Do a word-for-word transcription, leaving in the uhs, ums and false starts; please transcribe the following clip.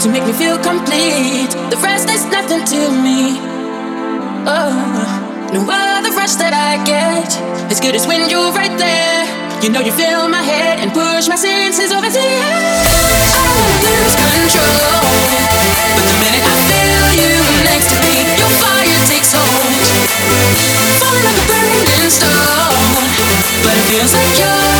to make me feel complete. The rest is nothing to me. Oh, no other rush that I get as good as when you're right there. You know you fill my head and push my senses over the edge. I don't wanna lose control, but the minute I feel you next to me, your fire takes hold. Falling like a burning stone, but it feels like you're